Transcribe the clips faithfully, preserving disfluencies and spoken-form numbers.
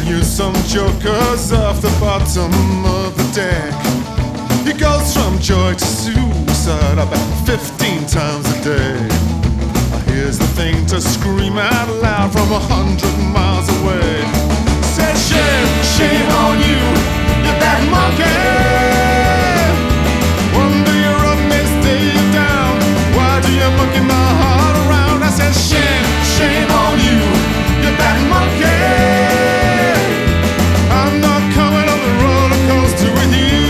you some jokers off the bottom of the deck. He goes from joy to suicide about fifteen times a day. Here's the thing to scream out loud from a hundred miles away. Says shame, shame on you, you bad monkey. One day you're up, next day you're down. Why do you monkey my heart around? I said shame, shame on you, you bad monkey. I'm not coming on the roller coaster with you.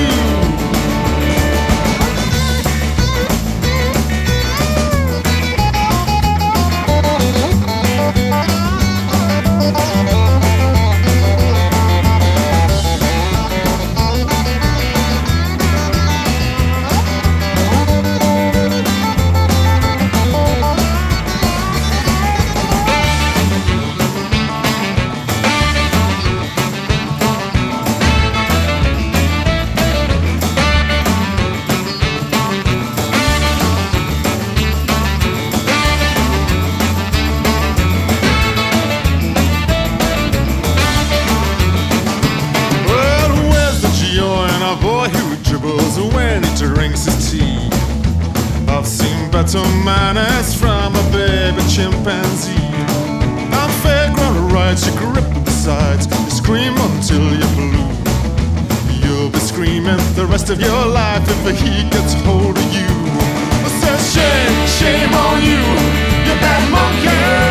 When he drinks his tea, I've seen better manners from a baby chimpanzee. On fairground rides, you grip the sides, you scream until you're blue. You'll be screaming the rest of your life if he gets hold of you. I said shame, shame on you, you bad monkey.